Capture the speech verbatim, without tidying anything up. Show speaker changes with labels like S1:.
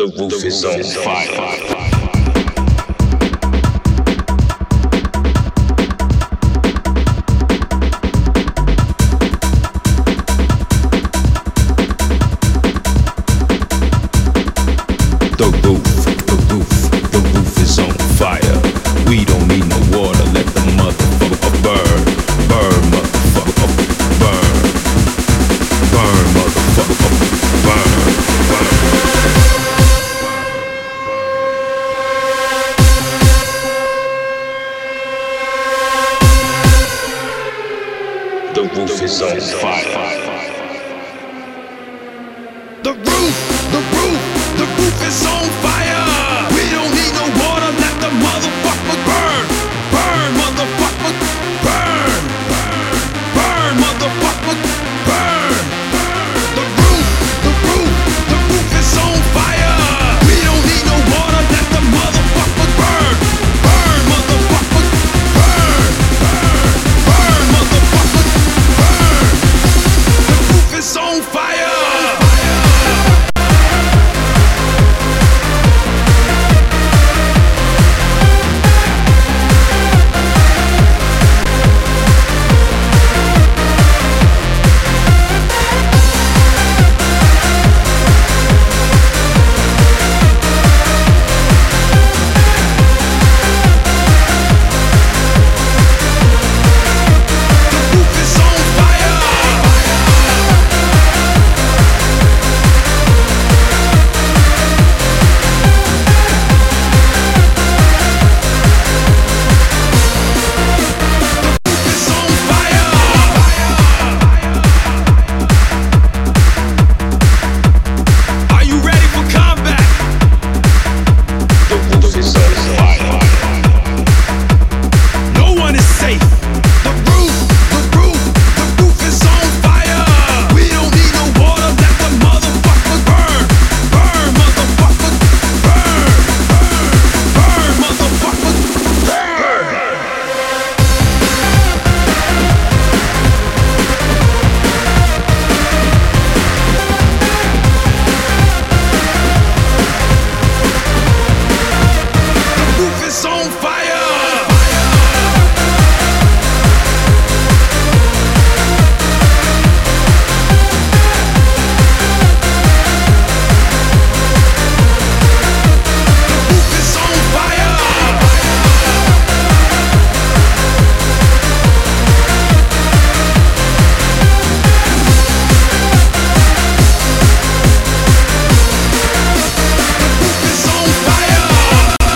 S1: The roof is on fire. The roof, the roof, the roof is on fire. We don't need no water, let the motherfucker burn, burn, motherfucker, burn, burn, motherfucker, burn, burn. The roof is on fire. The roof.